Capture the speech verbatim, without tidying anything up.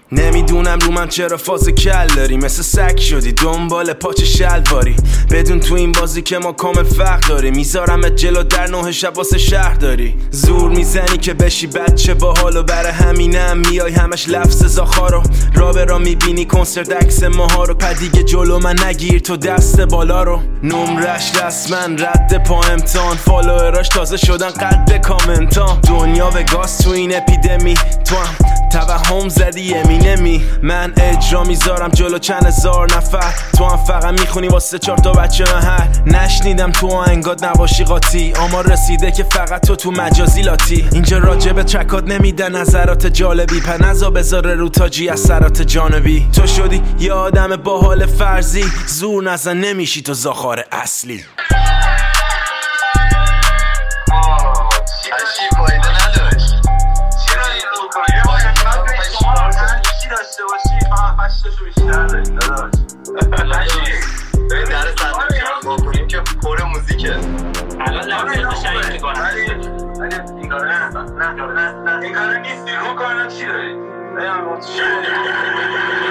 نمیدونم رو من چرا فاز کل داری، مثل سگ شدی دنبال پاچه شلواری. بدون تو این بازی که ما کامل فرق داری، میذارم جلو در نه شب واسه شهر داری. زور میزنی که بشی بچه باحالو، برای همینم میای همش لفظ زاخارو. را به را میبینی کنسرت عکس ماها رو، پدیگه جلو من نگیر تو دست بالا رو. نمرش رسمن رد پا امتحان، فالووراش تازه شدن قد کامنتان. دنیا به گاز تو این اپیدمی، تو هم توهم زدی امینمی. من اجرا میذارم جلو چند هزار نفر، تو هم فقط میخونی واسه چهار تا بچه محل. نشنیدم تو آهنگات نباشی قاطی، اما رسیده که فقط تو تو مجازی لاتی. اینجا راجب ترکات نمیده نظرات جالبی، پنزا بذاره رو تاجی اثرات جانبی. تو شدی یه آدم با حال فرضی، زور نزن نمیشی تو زاخار اصلی. داشته باشی فقط هشتاشو بیشتر داریم داداش. ببین در صندوق جمع کنیم که پر موزیکه. الان لحظه شاید که کنم ولی این کاره نه نه نه این کاره نیستی. رو کارنا چی داری؟ بگم با چی